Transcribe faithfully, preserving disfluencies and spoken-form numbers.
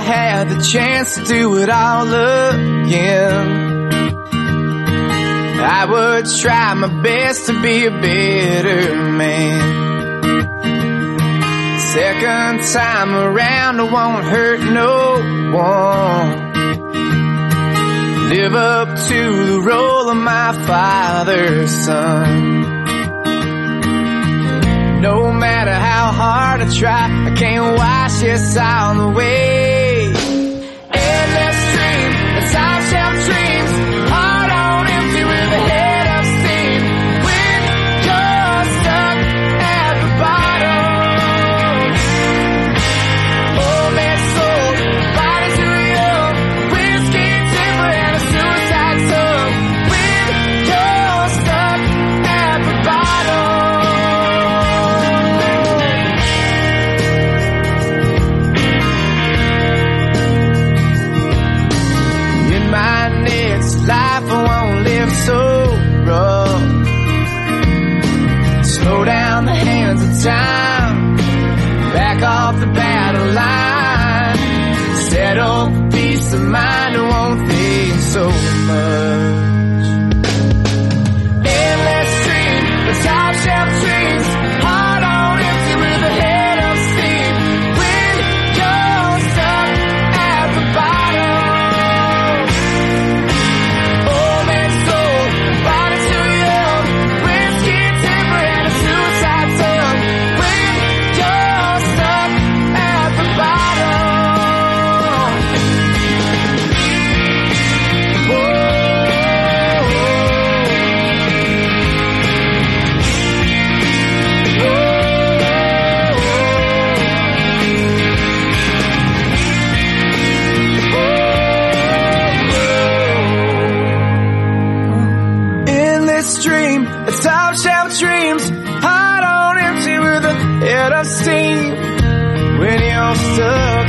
had the chance to do it all again, I would try my best to be a better man. Second time around, I won't hurt no one. Live up to the role of my father's son. No matter how hard I try, I can't wash this all away. Endless dream, a top shelf dreams, heart on empty with a head of steam. When you're stuck at the bottom, old man soul, body too young, whiskey tipper and a suicide song. When you're stuck at the bottom. Life I won't live so rough. Slow down the hands of time, back off the battle line. Settle for peace of mind, it won't think so much. Endless dream, the top shelf dreams, heart on empty with a head of steam. When you're stuck at the bottom, dream, a top shelf dreams, heart on empty with a head of steam. When you're stuck